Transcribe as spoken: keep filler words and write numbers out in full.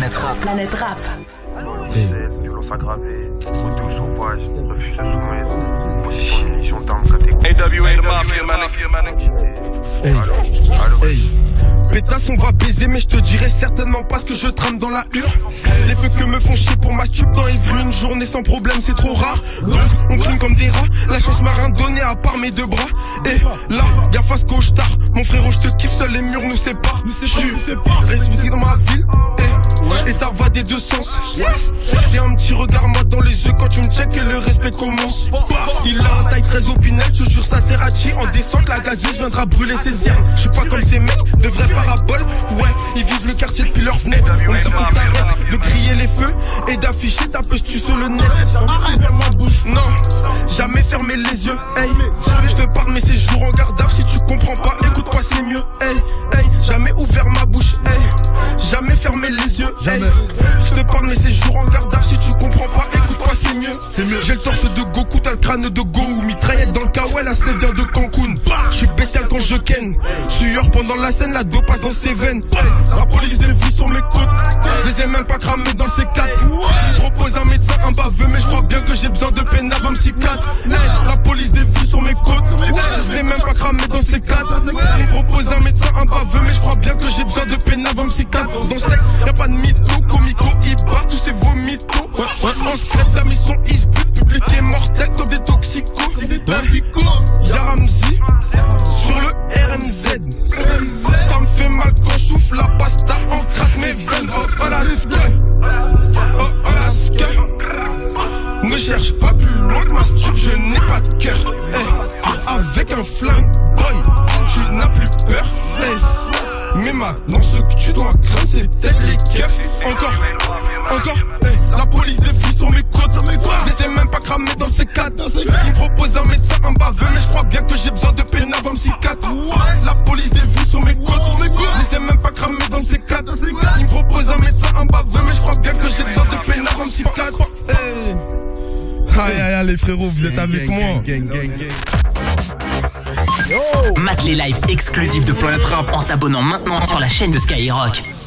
Planète Rap. Planète Rap. C'est violence aggravée, retour sauvage, refus de soumettre, position de munitions d'armes catégorie. A W A the Mafia, man. Hey, allô, hey. Pétasse, on va baiser, mais je te dirai certainement pas ce que je trame dans la hure. Les feux que me font chier pour ma tube dans Évry, une journée sans problème, c'est trop rare. Donc, on crime comme des rats, la chance m'a rien donné à part mes deux bras. Et là, y'a face cauchemar, mon frérot, je te kiffe, seuls les murs nous séparent. J'suis respecté dans ma ville, et, et ça va des deux sens. T'es un petit regard moi dans les yeux quand tu me check et le respect commence. Il a un taille très opinel, je te jure ça c'est Rachi. En descente, la gazeuse viendra brûler ses armes. J'suis pas comme ces mecs, de vrais paraboles. Ouais, ils vivent le quartier depuis leur fenêtre. On me dit faut que t'arrêtes de crier les feux et d'afficher ta peste sur le net. Non, jamais fermer les yeux. Hey, je te parle mais c'est jour en garde à vue. Si tu comprends pas, écoute-moi c'est mieux. Hey, hey, jamais ouvert ma bouche. Hey, jamais fermer les yeux. Hey, je te parle mais c'est jour en garde à vue. Si tu comprends pas, écoute-moi c'est mieux. C'est mieux. J'ai le torse de Goku, t'as le crâne de Goku. Mitraillette dans le kawaii, la sève vient de Cancun. Je suis bestial quand je ken. Sueur pendant la scène, la dos passe dans ses veines. Hey, la police des vies sur mes côtes. Je les ai même pas cramés dans le C quatre. Je propose un médecin, un baveux, mais je crois bien que j'ai besoin de peine avant me C quatre. Hey, la police des vies sur mes côtes. Je les ai même pas cramés dans le C quatre. Je propose un médecin, un baveux, mais je crois bien que j'ai besoin de peine avant me C quatre. Dans ce texte, y'a pas de mytho, comico, il barre tous ces vomitos. En secret, la mission isbut, public est mortel comme des toxicos. Y'a Ramzi sur le R M Z. Ça me fait mal quand je souffle la pasta encrasse mes veines. Oh, oh la sky. Oh, oh la sky. Ne cherche pas plus loin que ma stup, je n'ai pas de cœur. Hey, avec un flingue, boy, tu n'as plus peur. Hey, mais maintenant ce que tu dois craindre c'est peut-être les keufs. Encore, encore, hey, la police des flics sur mes côtes. Je les ai même pas cramés dans le C quatre. Ils me proposent un médecin, un baveux, mais je crois bien que j'ai besoin de peine avant me C quatre. La police des flics sur mes côtes. Je les ai même pas cramés dans le C quatre. Ils me proposent un médecin, un baveux, mais je crois bien que j'ai besoin de peine avant me C quatre. Hey. Aïe aïe aïe les frérots, vous êtes avec moi. Mate les lives exclusifs de Planète Rap en t'abonnant maintenant sur la chaîne de Skyrock.